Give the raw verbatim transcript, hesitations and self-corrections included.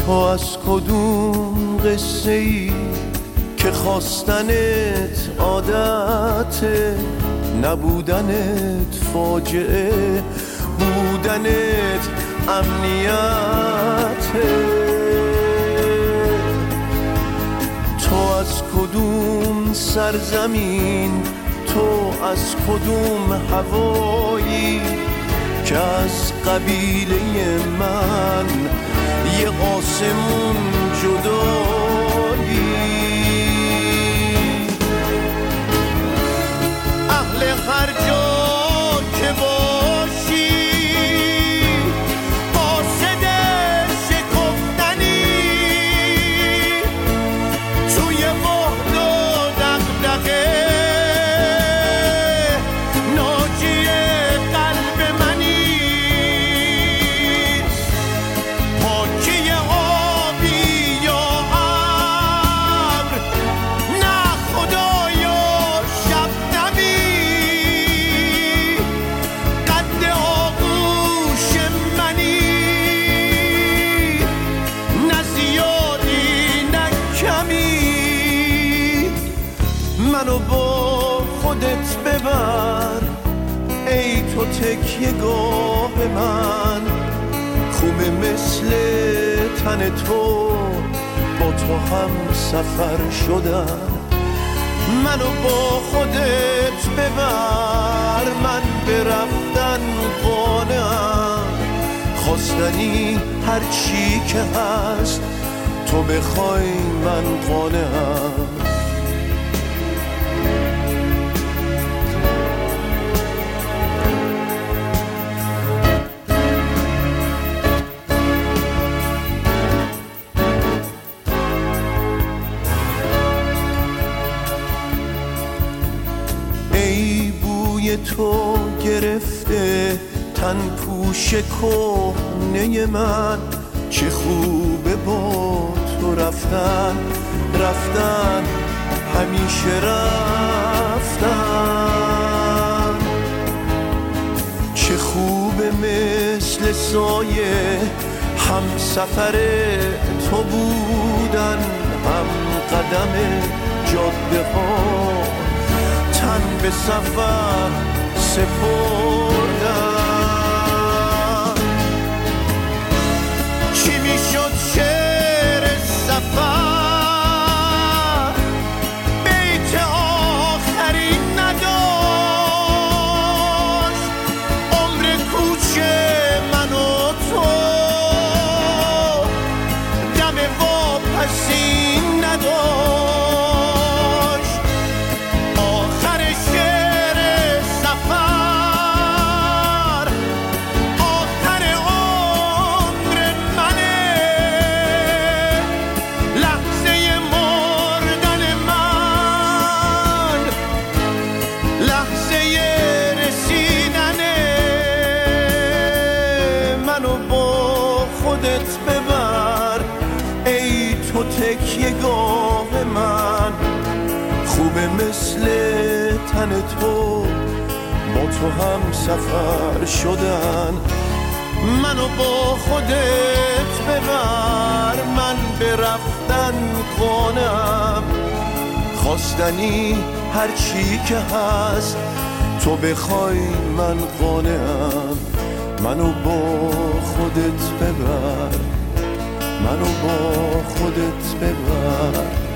تو از کدوم قصه ای که خواستنت عادته، نبودنت فاجعه، بودنت امنیته. تو از کدوم سرزمین، تو از کدوم هوایی که از قبیله من یه آسمون جدایی. اهل هر جا که باشی قاصد شکفتنی، توی وحد و دغدغه ناجی قلب منی. پاکی آبی یا ابر، نه خدایا شبنمی، قد آغوش منی، نه زیادی نه کمی. منو با خودت ببر ای تو تکیه گاه من، خوبه مثل تن تو با تو هم سفر شدن. منو با خودت ببر، من به رفتن قانعم، خواستنی هر چی که هست تو بخوای من قانعم. ای بوی تو گرفته تن پوش کهنه من، چه خوبه با تو رفتن، رفتن همیشه رفتن. چه خوبه مثل سایه هم سفر تو بودن، هم قدم جاده ها تن به سفر سپردن. چی میشد شعر سفر، بیت آخری نداشت، عمر کوچه من و تو دم واپسی نداشت. آخر شعر سفر، آخر عمر منه، لحظه مردن من، لحظه رسیدنه. منو با خودت ببر ای تو تکیه گاه من، خوبه مثل تن تو با تو هم سفر شدن. منو با خودت ببر، من به رفتن قانعم، خواستنی هر چی که هست تو بخوای من قانعم. منو با خودت ببر، منو با خودت ببر.